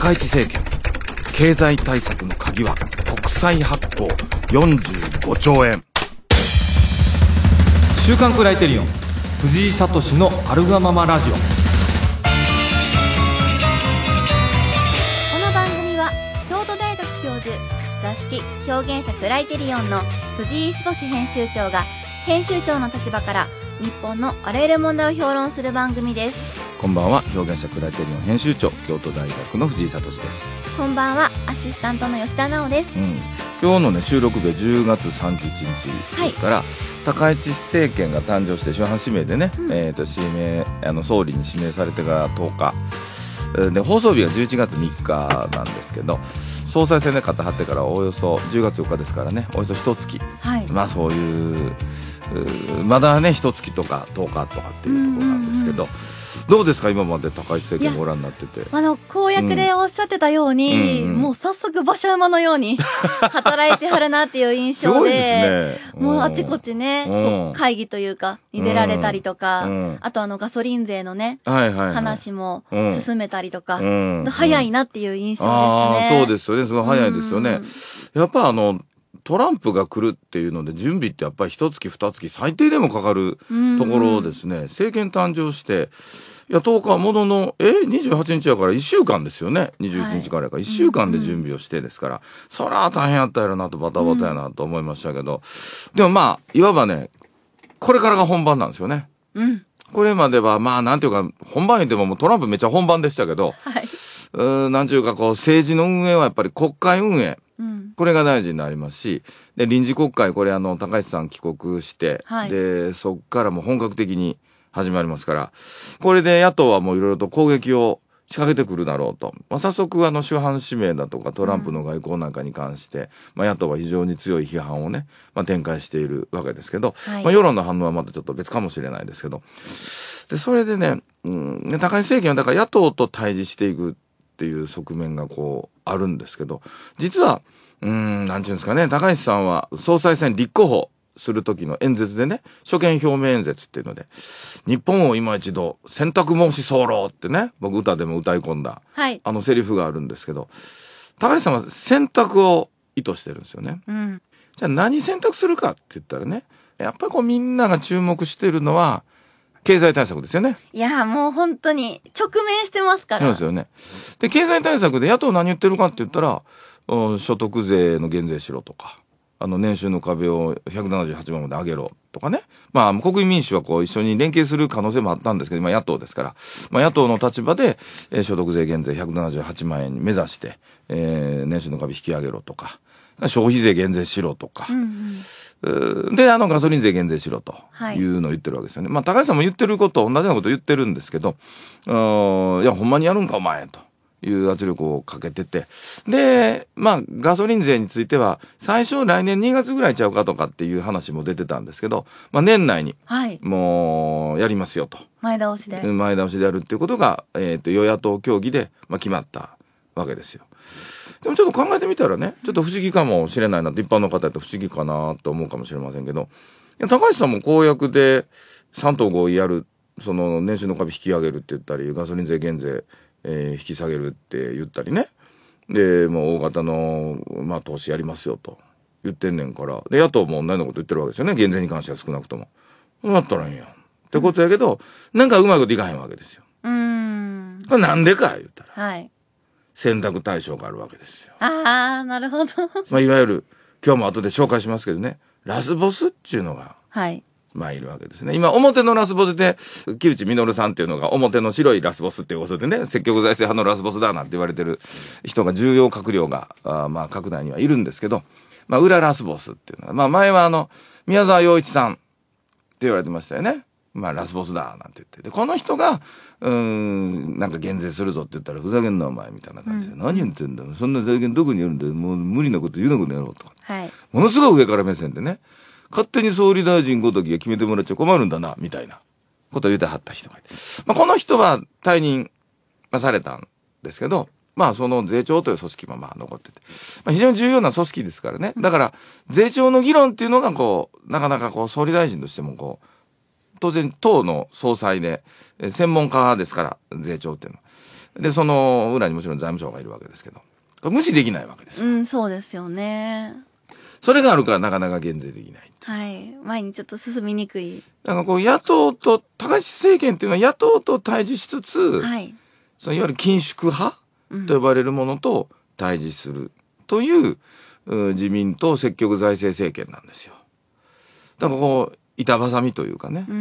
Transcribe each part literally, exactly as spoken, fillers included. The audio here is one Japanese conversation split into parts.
高市政権経済対策の鍵は国債発行よんじゅうごちょうえん。 週刊クライテリオン藤井聡のあるがままラジオ。 この番組は京都大学教授、雑誌表現者クライテリオンの藤井聡編集長が編集長の立場から日本のあらゆる問題を評論する番組です。 こんばんは、表現者クライテリオン編集長、京都大学の藤井聡です。 こんばんは、アシスタントの吉田直です、 うん、今日のね収録日じゅうがつさんじゅういちにちですから、はい、高市政権が誕生して首班指名でね、うん、えー、と指名あの総理に指名されてからとおかで、放送日がじゅういちがつみっかなんですけど、総裁選で勝ってはってからおよそじゅうがつよっかですからね、およそ一月、はい、まあそういうまだね一月とかとおかとかっていうところなんですけど、うんうんうん、どうですか今まで高市政権ご覧になってて。 あの公約でおっしゃってたように、うんうんうん、もう早速馬車馬のように働いてはるなっていう印象 で, すごいですね。もうあちこちね、こう会議というかに出られたりとか、うん、あとあのガソリン税のね、はいはいはい、話も進めたりとか、うんうん、早いなっていう印象ですね。 あ、そうですよね、すごい早いですよね、うん、やっぱあのトランプが来るっていうので準備ってやっぱり一月二月最低でもかかるところですね、うんうん、政権誕生していやとおかもののえにじゅうはちにちやからいっしゅうかんですよね。にじゅういちにちからやからいっしゅうかんで準備をしてですから、うんうん、そら大変やったやろなとバタバタやなと思いましたけど、うん、でもまあいわばねこれからが本番なんですよね、うん、これまではまあなんていうか本番言ってももうトランプめっちゃ本番でしたけど、はい、うーんなんていうかこう政治の運営はやっぱり国会運営、うん、これが大事になりますし、で臨時国会これあの高市さん帰国して、はい、でそっからもう本格的に始まりますから、これで野党はもういろいろと攻撃を仕掛けてくるだろうと、まあ、早速あの首班指名だとかトランプの外交なんかに関して、うん、まあ、野党は非常に強い批判をね、まあ、展開しているわけですけど、はい、まあ、世論の反応はまたちょっと別かもしれないですけど、でそれでね、うん、高市政権はだから野党と対峙していくっていう側面がこうあるんですけど、実はうーんなんていうんですかね、高市さんは総裁選立候補する時の演説でね、所見表明演説っていうので、日本を今一度選択申し候ってね、僕歌でも歌い込んだ、はい、あのセリフがあるんですけど、高市さんは選択を意図してるんですよね、うん、じゃあ何選択するかって言ったらね、やっぱりこうみんなが注目してるのは経済対策ですよね。 いやもう本当に直面してますから。 そうですよね。で経済対策で野党何言ってるかって言ったら、所得税の減税しろとか、あの年収の壁をひゃくななじゅうはちまんまで上げろとかね、まあ国民民主はこう一緒に連携する可能性もあったんですけど、今野党ですから、まあ、野党の立場で、えー、所得税減税ひゃくななじゅうはちまんえんに目指して、えー、年収の壁引き上げろとか、消費税減税しろとか、うんうん、であのガソリン税減税しろというのを言ってるわけですよね、はい、まあ高市さんも言ってること同じようなこと言ってるんですけど、いやほんまにやるんかお前という圧力をかけてて、でまあガソリン税については最初来年にがつぐらいちゃうかとかっていう話も出てたんですけど、まあ、年内にもうやりますよと、はい、 前倒しで前倒しでやるっていうことが、えー、と与野党協議で、まあ、決まったわけですよ。でもちょっと考えてみたらね、ちょっと不思議かもしれないなって、一般の方やと不思議かなと思うかもしれませんけど、いや高市さんも公約でさん党合意やる、その年収の壁引き上げるって言ったり、ガソリン税減税、えー、引き下げるって言ったりね、でもう大型の、まあ、投資やりますよと言ってんねんから、で野党も同じようなこと言ってるわけですよね、減税に関しては少なくとも。そうなったらいいんやんってことやけど、うん、なんかうまいこといかへんわけですよ。うーん、これなんでか言ったら、はい、選択対象があるわけですよ。 ああ、なるほど。 まあ、いわゆる今日も後で紹介しますけどね、ラスボスっていうのが、はい、まあいるわけですね。今表のラスボスで木内稔さんっていうのが表の白いラスボスっていうことでね、積極財政派のラスボスだなんて言われてる人が重要閣僚があまあ閣内にはいるんですけど、まあ裏ラスボスっていうのは、まあ前はあの宮沢洋一さんって言われてましたよね。まあラスボスだなんて言って、でこの人がうーんなんか減税するぞって言ったら、ふざけんなお前みたいな感じで、うん、何言ってんだそんな財源どこにあるんだよ、もう無理なこと言うなことやろうとか、はい、ものすごい上から目線でね、勝手に総理大臣ごときが決めてもらっちゃ困るんだなみたいなことを言ってはった人がいて、まあ、この人は退任されたんですけど、まあその税調という組織もまあ残ってて、まあ、非常に重要な組織ですからね。だから税調の議論っていうのがこうなかなかこう総理大臣としてもこう当然党の総裁で専門家ですから、税調っていうのはで、その裏にもちろん財務省がいるわけですけど、無視できないわけです。 うん、そうですよね。 それがあるからなかなか減税できない。 はい。前にちょっと進みにくい。 だからこう野党と、高市政権っていうのは野党と対峙しつつ、はい、そのいわゆる緊縮派と呼ばれるものと対峙するという、うん、自民党積極財政政権なんですよ。だからこう、板挟みというかね。うん、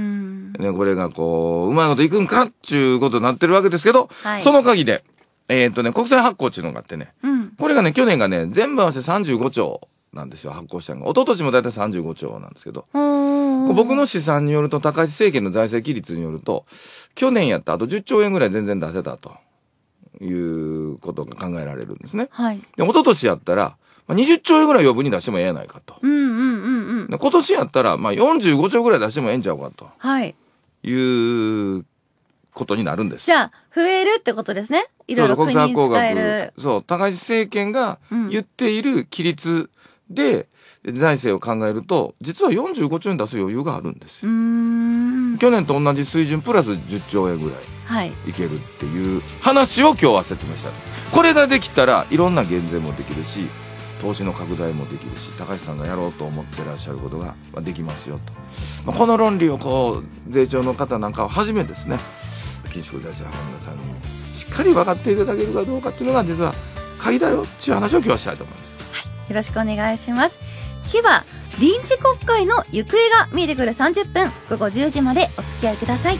ね、これがこう、うまいこといくんかっていうことになってるわけですけど、はい、その鍵で、えー、っとね、国債発行っていうのがあってね、うん、これがね、去年がね、全部合わせてさんじゅうごちょうなんですよ、発行したのが。一昨年もだいたいさんじゅうごちょうなんですけど、僕の試算によると、高市政権の財政規律によると、去年やったあとじゅっちょうえんぐらい全然出せたということが考えられるんですね。はい、で、一昨年やったら、にじゅっちょうえんぐらい余分に出してもええやないかと。うんうんうんうん、今年やったら、まあ、よんじゅうごちょうぐらい出してもええんちゃうかと。はい。いうことになるんです。 じゃあ、増えるってことですね。いろいろ国に使える。 そう、高市政権が言っている規律で財政を考えると、実はよんじゅうごちょうえん出す余裕があるんですよ。うーん、去年と同じ水準プラスじゅっちょうえんぐらいいけるっていう話を今日は説明した。これができたらいろんな減税もできるし、投資の拡大もできるし、高市さんがやろうと思ってらっしゃることができますよと、まあ、この論理をこう税調の方なんかをはじめですね、緊縮財政派の皆さんにしっかり分かっていただけるかどうかっていうのが実は鍵だよっていう話を今日はしたいと思います。 はい、よろしくお願いします。今日は臨時国会の行方が見えてくるさんじゅっぷん、ごごじゅうじまでお付き合いください。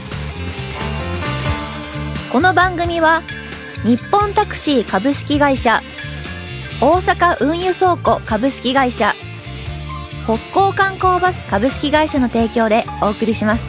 この番組は日本タクシー株式会社、大阪運輸倉庫株式会社、北港観光バス株式会社の提供でお送りします。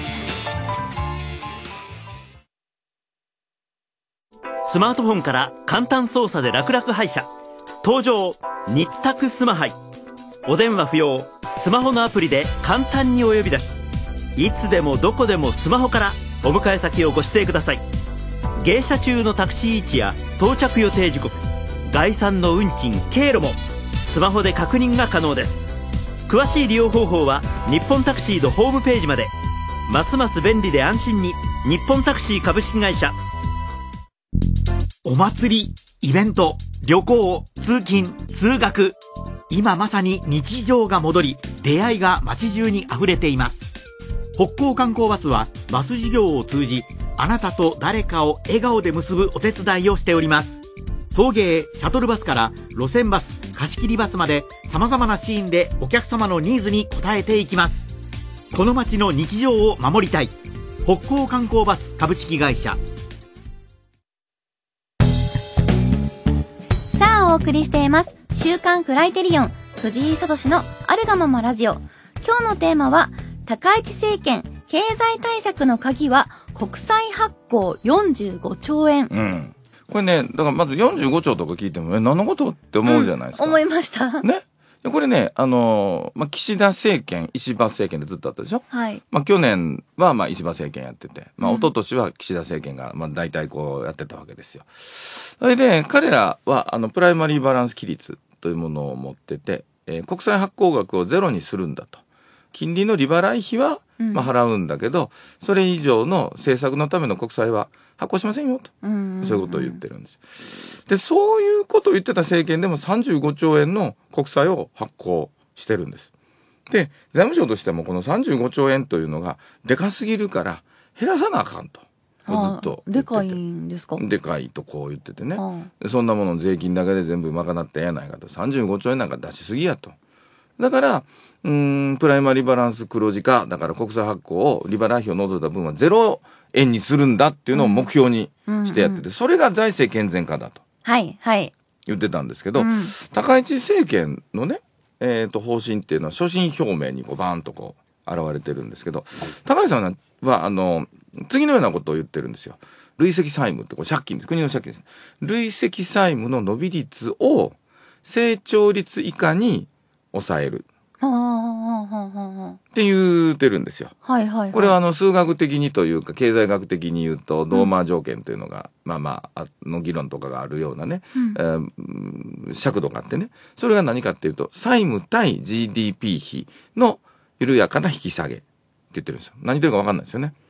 スマートフォンから簡単操作で楽々配車、登場日宅スマハイ。お電話不要、スマホのアプリで簡単にお呼び出し、いつでもどこでもスマホからお迎え先をご指定ください。迎車中のタクシー位置や到着予定時刻、概算の運賃、経路もスマホで確認が可能です。詳しい利用方法は日本タクシーのホームページまで。ますます便利で安心に、日本タクシー株式会社。 お祭り、イベント、旅行、通勤、通学、今まさに日常が戻り、出会いが街中に溢れています。北港観光バスはバス事業を通じ、あなたと誰かを笑顔で結ぶお手伝いをしております。送迎、シャトルバスから路線バス、貸し切りバスまで様々なシーンでお客様のニーズに応えていきます。この街の日常を守りたい。北港観光バス株式会社。 さあお送りしています週刊クライテリオン、藤井聡のあるがままラジオ。今日のテーマは、高市政権経済対策の鍵は国債発行よんじゅうごちょうえん。うん、 これね、だからまずよんじゅうごちょうとか聞いても、え、何のことって思うじゃないですか。 うん、思いました。 ね。でこれね、あのー、まあ、岸田政権、石破政権でずっとあったでしょ。はい。まあ、去年は、まあ、石破政権やってて、まあ、一昨年は岸田政権が、まあ、大体こうやってたわけですよ。それで、彼らは、あの、プライマリーバランス規律というものを持ってて、えー、国債発行額をゼロにするんだと。金利の利払い費は、まあ、払うんだけど、うん、それ以上の政策のための国債は発行しませんよと、うんうんうん、そういうことを言ってるんですよ。で、そういうことを言ってた政権でもさんじゅうごちょうえんの国債を発行してるんです。で、財務省としてもこのさんじゅうごちょうえんというのがでかすぎるから減らさなあかんと。ずっとでかいんですか。 でかいとこう言っててね、でそんなもの税金だけで全部賄ってええやないかと、さんじゅうごちょうえんなんか出しすぎやと。だからうーんプライマリーバランス黒字化だから、国債発行を利払い費を除いた分はゼロえんにするんだっていうのを目標にしてやってて、うんうんうん、それが財政健全化だとはいはい言ってたんですけど、うん、高市政権のね、えー、と方針っていうのは所信表明にこうバーンとこう現れてるんですけど、高市さんはあの次のようなことを言ってるんですよ。累積債務ってこれ借金です。国の借金です。累積債務の伸び率を成長率以下に抑えるって言ってるんですよ。はいはいはい、これはあの数学的にというか経済学的に言うとドーマー条件というのが、うん、まあまあの議論とかがあるようなね、うんえー、尺度があってね、それが何かっていうと債務対 ジーディーピー 比の緩やかな引き下げって言ってるんですよ。何言ってるか分かんないですよね。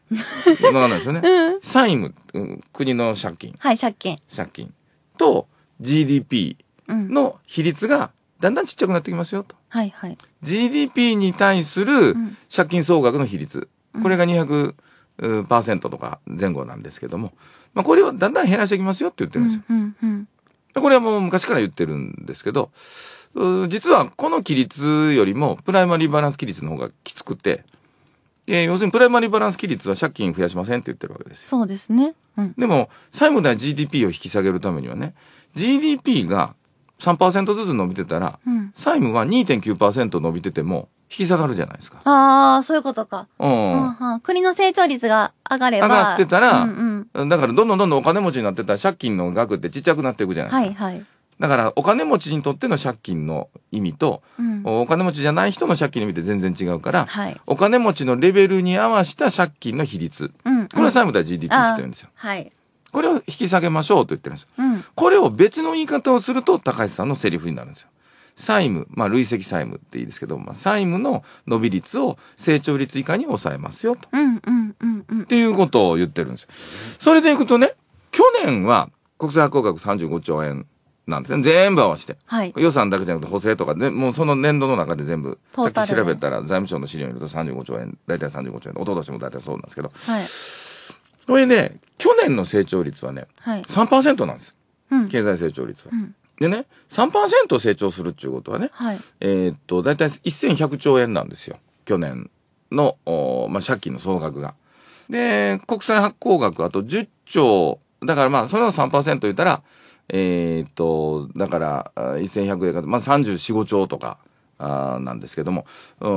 わかんないですよね。うん、債務、うん、国の借金。 はい、借金。 借金。と ジーディーピー の比率がだんだんちっちゃくなってきますよと。 はいはい。 ジーディーピー に対する借金総額の比率。うん、これがにひゃくパーセント とか前後なんですけども。まあ、これをだんだん減らしていきますよって言ってるんですよ。うんうんうん、これはもう昔から言ってるんですけど、実はこの比率よりもプライマリーバランス比率の方がきつくて、えー、要するにプライマリーバランス比率は借金増やしませんって言ってるわけですよ。 そうですね。うん、でも債務対 ジーディーピー を引き下げるためにはね、ジーディーピー が さんパーセント ずつ伸びてたら、うん、債務は にてんきゅうパーセント 伸びてても引き下がるじゃないですか。 ああ、そういうことか。うん。うん、国の成長率が上がれば。 上がってたら、うんうん、だからどんどんどんどんお金持ちになってたら借金の額ってちっちゃくなっていくじゃないですか。はいはい。だからお金持ちにとっての借金の意味と、うん、お金持ちじゃない人の借金の意味って全然違うから、はい、お金持ちのレベルに合わせた借金の比率、うんうん、これは債務対 ジーディーピー って言ってるんですよ。はい、これを引き下げましょうと言ってるんですよ。うん、これを別の言い方をすると高橋さんのセリフになるんですよ。債務、まあ累積債務っていいですけど、まあ、債務の伸び率を成長率以下に抑えますよと、うんうんうんうん、っていうことを言ってるんですよ。それでいくとね、去年は国債発行額さんじゅうごちょうえんなんですね。全部合わせて、はい、予算だけじゃなくて補正とかでもうその年度の中で全部さっき調べたら財務省の資料によるとさんじゅうごちょうえん、大体さんじゅうごちょうえん、一昨年も大体そうなんですけど、はい、これね、去年の成長率はね、はい、さんパーセント なんです、うん、経済成長率は、うん、でね さんパーセント 成長するっていうことはね、はい、えー、っと大体せんひゃくちょうえんなんですよ、去年の、まあ、借金の総額が。で国債発行額あとじゅっちょうだから、まあそれを さんパーセント 言ったらえー、っとだからせんひゃくえんか、まあ、さんじゅうよん、ごちょうとかあなんですけども、うん、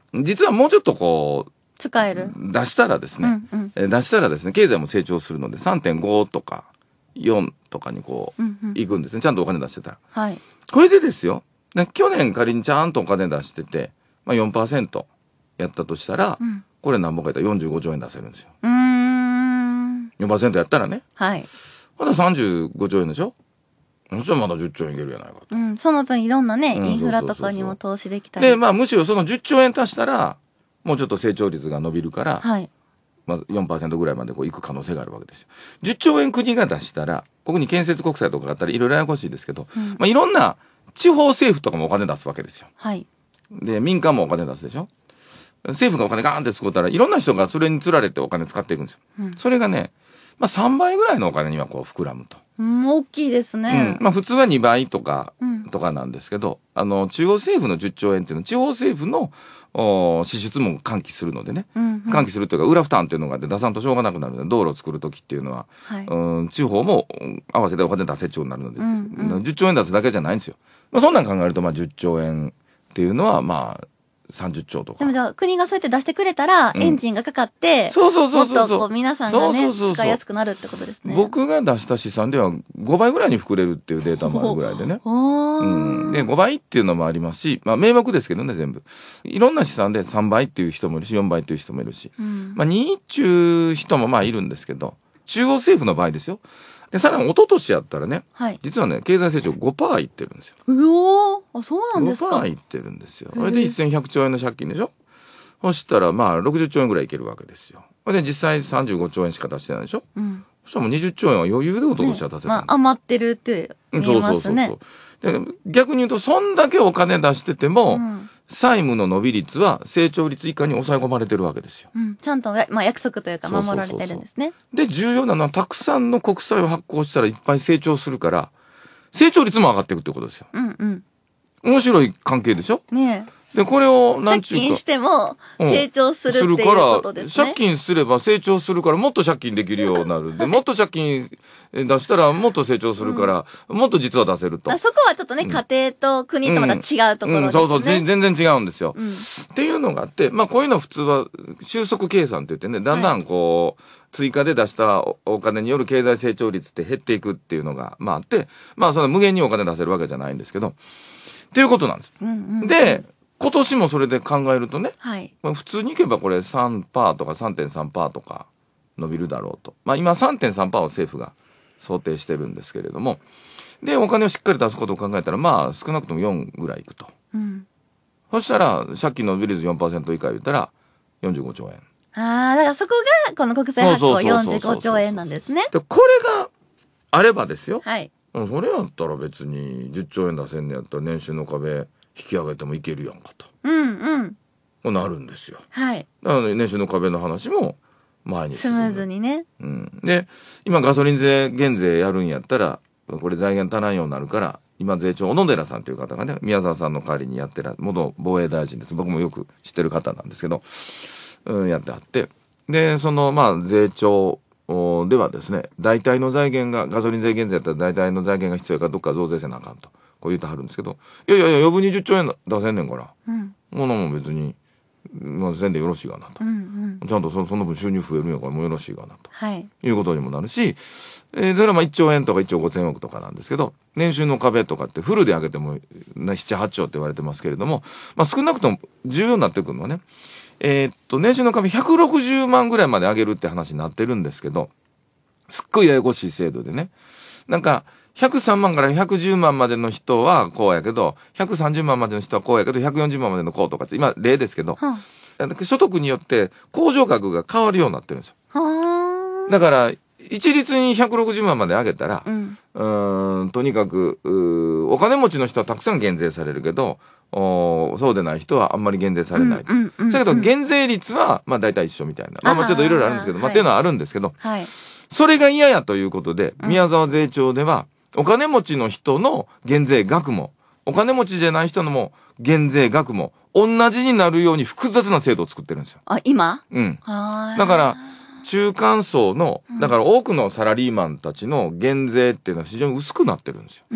実はもうちょっとこう使える出したらですね、うんうん、出したらですね経済も成長するので さんてんご とかよんとかにこう、うんうん、いくんですね、ちゃんとお金出してたら、はい、これでですよ、去年仮にちゃんとお金出してて、まあ、よんパーセント やったとしたら、うん、これ何本かやったらよんじゅうごちょうえん出せるんですよ。うーん よんパーセント やったらね、はい、まださんじゅうごちょうえんでしょ。そしたらまだじゅっちょうえんいけるやないかと、 うん、その分いろんなね、うん、インフラとかにも投資できたりで、まあむしろそのじゅっちょうえん足したらもうちょっと成長率が伸びるから、はい、まあ、よんパーセント ぐらいまでこういく可能性があるわけですよ。じゅっちょうえん国が出したらここに建設国債とかがあったらいろいろややこしいですけど、うん、まあ、いろんな地方政府とかもお金出すわけですよ、はい、で民間もお金出すでしょ。政府がお金ガーンって使ったらいろんな人がそれにつられてお金使っていくんですよ、うん、それがね、まあ、さんばいぐらいのお金にはこう膨らむと。 うん、大きいですね、 うん、まあ普通はにばいとか、うん、とかなんですけど、あの中央政府のじゅっちょうえんっていうのは地方政府の支出も喚起するのでね、うんうん、喚起するというか裏負担っていうのがあって出さんとしょうがなくなるので、道路を作る時っていうのは、はい、うん、地方も合わせてお金出せちゃうになるので、うんうん、じゅっちょうえん出すだけじゃないんですよ。まあ、そんなん考えるとまあじゅっちょうえんっていうのはまあさんじゅっちょうとか。 でもじゃあ国がそうやって出してくれたら、うん、エンジンがかかって、そうそうそうそう、もっとこう皆さんがね使いやすくなるってことですね。 僕が出した試算ではごばいぐらいに膨れるっていうデータもあるぐらいでね。うん、でごばいっていうのもありますし、まあ名目ですけどね、全部いろんな試算でさんばいっていう人もいるしよんばいっていう人もいるし、うん、まあにっちゅう人もまあいるんですけど、中央政府の場合ですよ。でさらに一昨年やったらね、はい、実はね経済成長 ごパーセント いってるんですよ。 うおー、あ、そうなんですか。 ごパーセント いってるんですよ。それでせんひゃくちょうえんの借金でしょ。そしたらまあろくじゅっちょうえんぐらいいけるわけですよ。で実際さんじゅうごちょうえんしか出してないでしょ、うん、そしたらもうにじゅっちょうえんは余裕で一昨年は出せた、ね、 まあ、余ってるって見えますね。そうそうそうそう。で逆に言うとそんだけお金出してても、うん、債務の伸び率は成長率以下に抑え込まれてるわけですよ、うん、 ちゃんと、まあ、約束というか守られてるんですね。 で重要なのはたくさんの国債を発行したらいっぱい成長するから成長率も上がっていくってことですよ、うんうん、面白い関係でしょねえ。でこれをなんちゅうか借金しても成長するっていうことですね、 うん、借金すれば成長するからもっと借金できるようになるでもっと借金出したらもっと成長するから、うん、もっと実は出せると。 そこはちょっとね、うん、家庭と国とまた違うところですね、うんうん、 そうそう全然違うんですよ、うん、っていうのがあって、まあこういうのは普通は収束計算って言ってね、だんだんこう、はい、追加で出したお金による経済成長率って減っていくっていうのがまああって、まあその無限にお金出せるわけじゃないんですけどっていうことなんです、うんうん、で今年もそれで考えるとね、はい、まあ、普通にいけばこれ さんパーセント とか さんてんさんパーセント とか伸びるだろうと、まあ、今 さんてんさんパーセント を政府が想定してるんですけれども、でお金をしっかり出すことを考えたらまあ少なくともよんぐらいいくと、うん、そしたら借金伸び率 よんパーセント 以下言ったらよんじゅうごちょうえん、 ああ、だからそこがこの国債発行よんじゅうごちょうえんなんですね。 でこれがあればですよ。 はい。 それやったら別にじゅっちょうえん出せんのやったら年収の壁引き上げてもいけるやんかと。 うんうん。 なるんですよ。 はい。 だから、ね、年収の壁の話も前にスムーズにね。 うん。で、今ガソリン税減税やるんやったら、これ財源足らんようになるから、今税調小野寺さんという方がね、宮沢さんの代わりにやってら、元防衛大臣です。僕もよく知ってる方なんですけど、うん、やってあって。で、その、まあ、税調ではですね、大体の財源が、ガソリン税減税やったら大体の財源が必要やからどっか増税せなあかんと、こう言ってはるんですけど、いやいやいや、余分にじゅっちょうえん出せんねんから、うん。ものも別に、まあ、せんでよろしいかなと、うんうん、ちゃんと そ, その分収入増えるんやからもうよろしいかなと、はい、いうことにもなるし、えー、それはまあいっちょうえんとかいっちょうごせんおくとかなんですけど、年収の壁とかってフルで上げてもなな、はちちょうって言われてますけれども、まあ、少なくとも重要になってくるのはね、えー、っと年収の壁ひゃくろくじゅうまんぐらいまで上げるって話になってるんですけど、すっごいややこしい制度でね、なんかひゃくさんまんからひゃくじゅうまんまでの人はこうやけど、ひゃくさんじゅうまんまでの人はこうやけど、ひゃくよんじゅうまんまでのこうとかって今例ですけど、はあ、所得によって控除額が変わるようになってるんですよ。はあ、だから一律にひゃくろくじゅうまんまで上げたら、うん、うーんとにかくお金持ちの人はたくさん減税されるけど、おそうでない人はあんまり減税されない。だ、うんうん、けど減税率はまあ大体一緒みたいな、まあ、まあちょっといろいろあるんですけど、まあっていうのはあるんですけど、はい、それが嫌やということで宮沢税調では、お金持ちの人の減税額もお金持ちじゃない人のも減税額も同じになるように複雑な制度を作ってるんですよ。 あ、今？ うん。だから中間層の、だから多くのサラリーマンたちの減税っていうのは非常に薄くなってるんですよ。うん。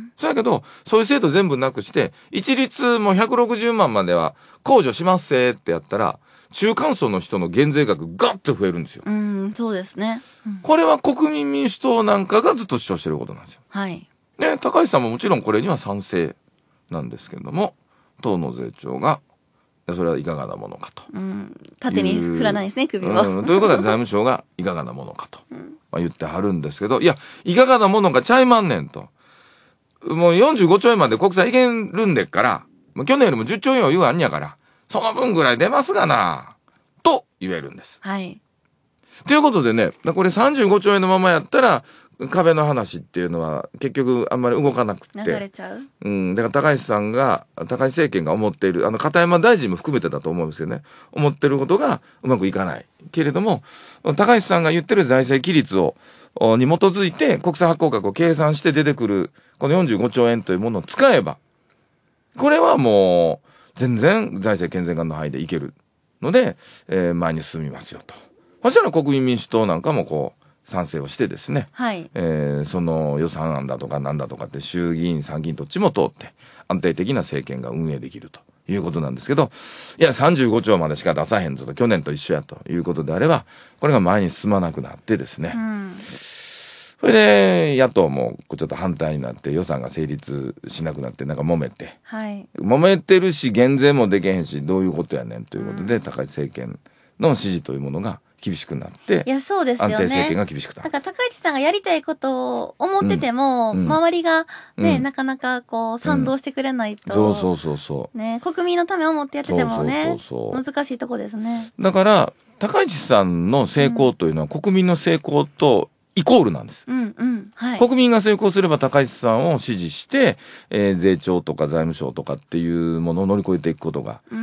そうやけどそういう制度全部なくして一律もうひゃくろくじゅうまんまでは控除しますせってやったら、中間層の人の減税額ガッと増えるんですよ。 うん、そうですね。うん、 これは国民民主党なんかがずっと主張してることなんですよ。 はい。 で、高橋さんももちろんこれには賛成なんですけれども、党の税調がそれはいかがなものかと。 うん、縦に振らないですね、首を。 うん、ということで財務省がいかがなものかと、うんまあ、言ってはるんですけど、いや、いかがなものかちゃいまんねんと。もうよんじゅうごちょうえんまで国債いけるんでっから、もう去年よりもじゅっちょうえん余裕あんやから、その分ぐらい出ますがな、と言えるんです。 はい。 ということでね、これさんじゅうごちょうえんのままやったら、壁の話っていうのは結局あんまり動かなくて。 流れちゃう？ うん。だから高橋さんが、高橋政権が思っている、あの、片山大臣も含めてだと思うんですよね。思ってることがうまくいかない。けれども、高橋さんが言ってる財政規律を、に基づいて国債発行額を計算して出てくる、このよんじゅうごちょうえんというものを使えば、これはもう、全然財政健全化の範囲でいけるので、えー、前に進みますよと。そしたら国民民主党なんかもこう、賛成をしてですね、はいえー、その予算案だとかなんだとかって衆議院参議院どっちも通って安定的な政権が運営できるということなんですけど、いやさんじゅうごちょうまでしか出さへんぞと、去年と一緒やということであれば、これが前に進まなくなってですね、うん、それで野党もちょっと反対になって予算が成立しなくなってなんか揉めて、はい、揉めてるし減税もできへんしどういうことやねんということで、うん、高市政権の支持というものが厳しくなって、 いやそうですよね、 安定政権が厳しくなる。 だから高市さんがやりたいことを思ってても、うん、周りがね、うん、なかなかこう賛同してくれないと、 うん、そうそうそうそうね、国民のためを思ってやっててもね、そうそうそうそう難しいとこですね。 だから高市さんの成功というのは国民の成功とイコールなんです、 うんうんはい、 国民が成功すれば高市さんを支持して、えー、税調とか財務省とかっていうものを乗り越えていくことが、うん、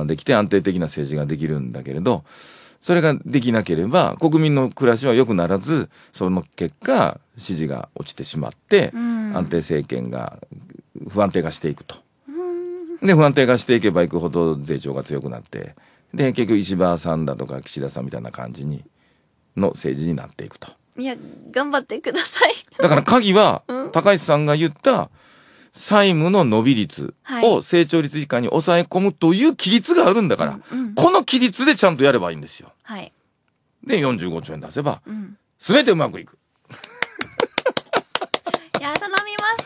できて安定的な政治ができるんだけれど、それができなければ国民の暮らしは良くならず、その結果支持が落ちてしまって、うん、安定政権が不安定化していくと、うん、で不安定化していけばいくほど税調が強くなって、で結局石破さんだとか岸田さんみたいな感じにの政治になっていくと。 いや頑張ってください。 だから鍵は、うん、高市さんが言った債務の伸び率を成長率以下に抑え込むという規律があるんだから、うんうん、この規律でちゃんとやればいいんですよ。はい、でよんじゅうごちょうえん出せば、うん、全てうまくいく。 いや頼みます。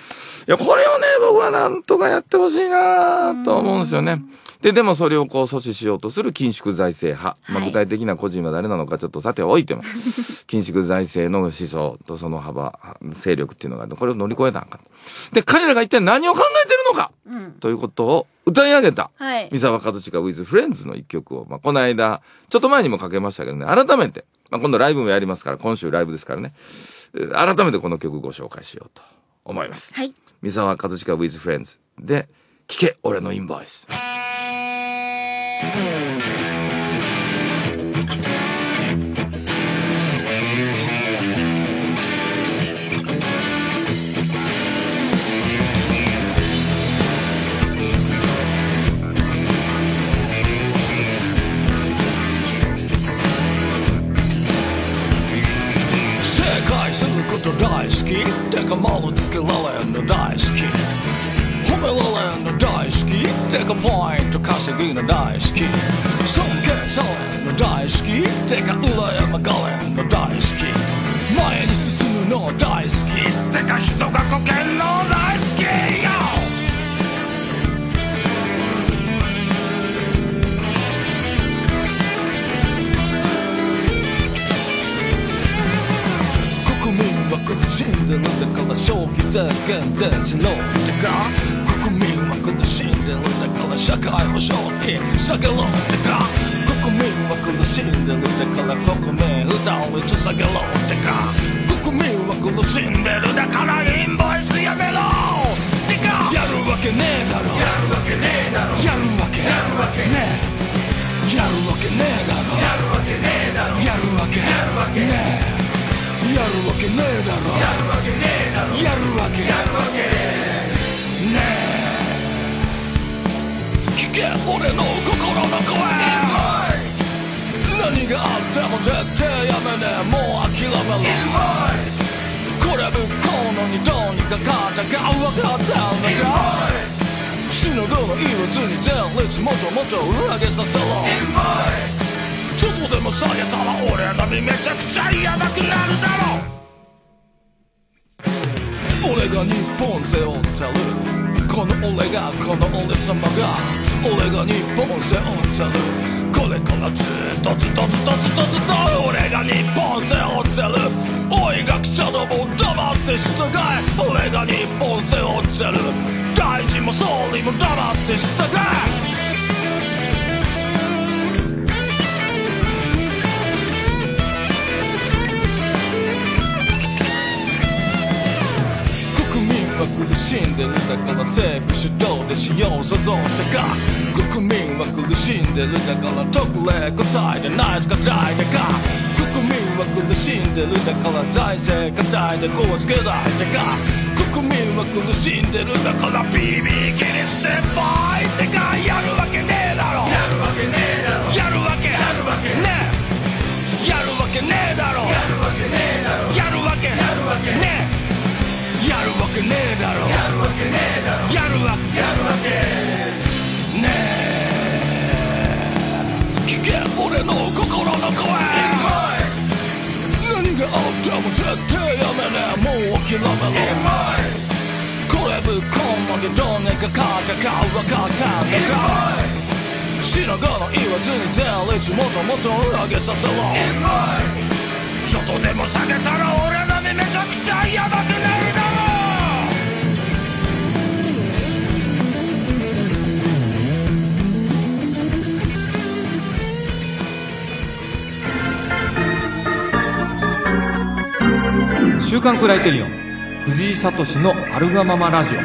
やこれをね僕はなんとかやってほしいなと思うんですよね。ででもそれをこう阻止しようとする緊縮財政派、まあ、具体的な個人は誰なのかちょっとさておいても、はい、緊縮財政の思想とその幅勢力っていうのがある、これを乗り越えたんかで彼らが一体何を考えてるのか、うん、ということを歌い上げた、はい、三沢和親 with フレンズの一曲を、まあ、この間ちょっと前にもかけましたけどね、改めて、まあ、今度ライブもやりますから、今週ライブですからね、改めてこの曲ご紹介しようと思います、はい、三沢和親 with フレンズで聞け俺のインボイス。 すること大好き、てか物つけられんの大好き、褒められんの大好き、てかポイント稼ぐの大好き、尊敬されんの大好き、てか羨まがれんの大好き、前に進むの大好き、てか人がこけんの大好きよ。苦しんでるんだから消費税減税しろってか、国民は苦しんでるんだから社会保障費下げろってか、国民は苦しんでるんだから国民負担率下げろってか、国民は苦しんでるだからインボイスやめろってか、やるわけねえだろ、やるわけねえだろ、やるわけやるわけねえ、やるわけねえだろ、やるわけねえだろ、やるわけやるわけねえ、やるわけねえだろ、やるわけねえだろ、やるわけやるわけねえ、聞け俺の心の声、何があっても絶対やめねえ、もう諦めろ、これぶっこうのにどうにか戦うわかってんのか、死ぬ後の言わずに前列もともと上げさせろ、ちょっとでも下げたら俺の身めちゃくちゃやばくなるだろう、俺が日本背負ってる、この俺がこの俺様が、俺が日本背負ってる、これからずっとずっとずっとずっとずっと俺が日本背負ってる、おい学者ども黙って従え、俺が日本背負ってる、大臣も総理も黙って従え、苦しんでるだから政府主導でしようさぞってか、国民は苦しんでるだから特例国債でないとか大でか、国民は苦しんでるだから財政課題でこうつけたいってか、国民は苦しんでるだから ビービー 気にしてバイってか、やるわけねえだろ、やるわけねえだろ、やるわけやるわけねえ、やるわけねえだろ、やるわけねえだろ、やるわけやるわけねえ、やるわけねえだろ、やるわけねえだろ、やるわけやるわけねえ、聞け俺の心の声、何があっても絶対やめねえ、もう諦めろ、これぶっこんのにどうにか戦うわかったんだか、死の後の言わずに前列もともと上げさせろ、ちょっとでも下げたら俺の身めちゃくちゃやばくなるだろう。 週刊クライテリオン藤井聡のアルガママラジオ。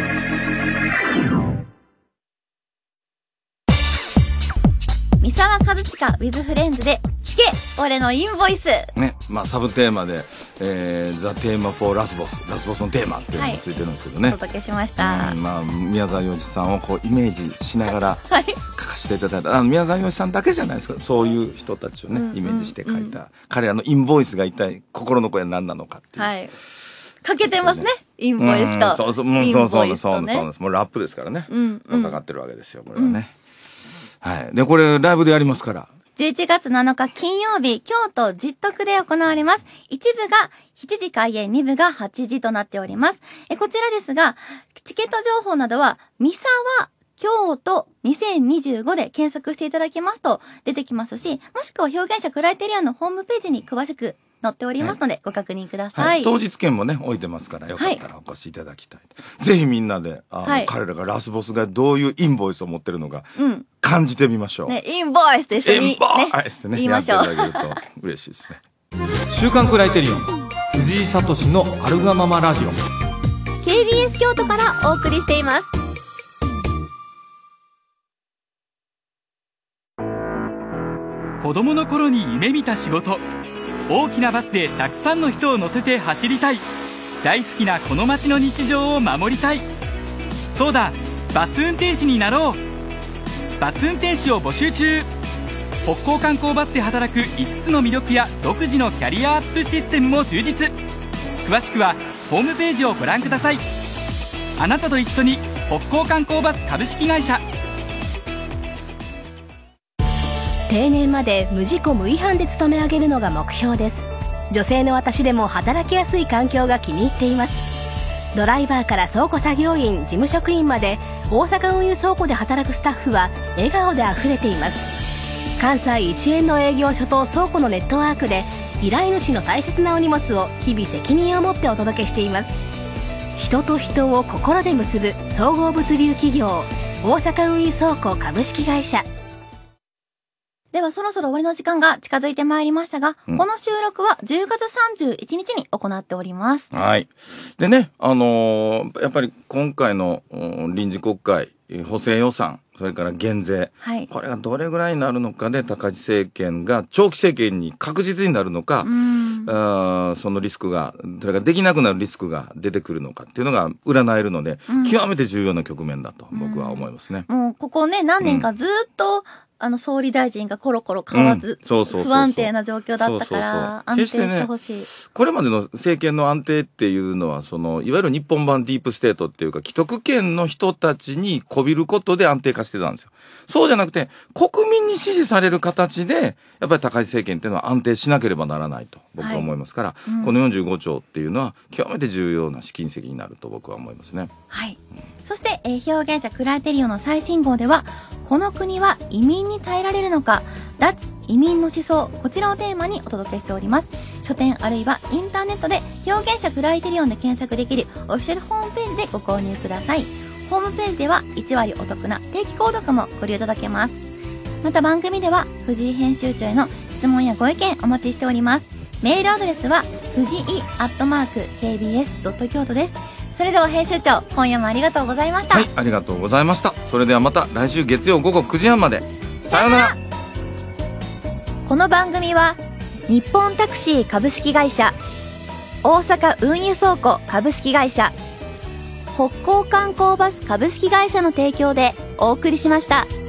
三沢和親 with フレンズで聞け俺のインボイスね、まあサブテーマで、えー、ザ・テーマ・フォー・ラスボスラスボスのテーマっていうのがついてるんですけどね、 はい、お届けしました、 うん、まあ、宮沢洋一さんをこうイメージしながら書かせていただいた、あの宮沢洋一さんだけじゃないですか、そういう人たちをね、うんうんうん、イメージして書いた彼らのインボイスが一体心の声は何なのかっていう、はい、 かけてますね、インボイスと、うん、そうそうそうそうそうそうです、もうラップですからね、 うんうん、 かかってるわけですよこれはね、うん、はい、でこれライブでやりますからじゅういちがつなのか金曜日、京都実徳で行われます。一部がしちじ開演、二部がはちじとなっております。えこちらですが、チケット情報などは、三沢京都にせんにじゅうごで検索していただきますと出てきますし、もしくは表現者クライテリアンのホームページに詳しく載っておりますので、はい、ご確認ください、はい、 当日券もね置いてますから、よかったらお越しいただきたい、はい、ぜひみんなであの、はい、彼らがラスボスがどういうインボイスを持ってるのか、うん、感じてみましょう、ね、 インボイスと一緒に、ね、インボイスってね言いましょう。やっていただけると嬉しいですね。 週刊クライテリオン藤井聡のあるがままラジオケービーエス 京都からお送りしています。 子供の頃に夢見た仕事、大きなバスでたくさんの人を乗せて走りたい、大好きなこの街の日常を守りたい、そうだバス運転士になろう。バス運転士を募集中。北高観光バスで働くいつつの魅力や独自のキャリアアップシステムも充実。詳しくはホームページをご覧ください。あなたと一緒に北高観光バス株式会社。 定年まで無事故無違反で勤め上げるのが目標です。女性の私でも働きやすい環境が気に入っています。ドライバーから倉庫作業員、事務職員まで大阪運輸倉庫で働くスタッフは笑顔であふれています。関西一円の営業所と倉庫のネットワークで依頼主の大切なお荷物を日々責任を持ってお届けしています。人と人を心で結ぶ総合物流企業、大阪運輸倉庫株式会社。 ではそろそろ終わりの時間が近づいてまいりましたが、うん、この収録はじゅうがつさんじゅういちにちに行っております。 はい。でね、あのー、やっぱり今回の臨時国会、補正予算、それから減税、はい、これがどれぐらいになるのかで、高市政権が長期政権に確実になるのか、あそのリスクが、それができなくなるリスクが出てくるのかっていうのが占えるので、うん、極めて重要な局面だと僕は思いますね。 もうここね、何年かずっと、うんあの総理大臣がコロコロ変わず、不安定な状況だったから安定してほしい、ね、 これまでの政権の安定っていうのはそのいわゆる日本版ディープステートっていうか既得権の人たちにこびることで安定化してたんですよ。そうじゃなくて国民に支持される形でやっぱり高市政権っていうのは安定しなければならないと僕は思いますから、はいうん、このよんじゅうごちょうっていうのは極めて重要な資金石になると僕は思いますね。 はい、うん、そして、えー、表現者クライテリオの最新号ではこの国は移民に耐えられるのか、脱移民の思想、こちらをテーマにお届けしております。書店あるいはインターネットで表現者クライテリオンで検索できるオフィシャルホームページでご購入ください。ホームページではいちわりお得な定期購読もご利用いただけます。また番組では藤井編集長への質問やご意見お待ちしております。メールアドレスは藤井アットマーク ケービーエスドット京都です。それでは編集長、今夜もありがとうございました。 はい、ありがとうございました。それではまた来週月曜午後くじはんまで。さようなら。 この番組は日本タクシー株式会社、大阪運輸倉庫株式会社、北高観光バス株式会社の提供でお送りしました。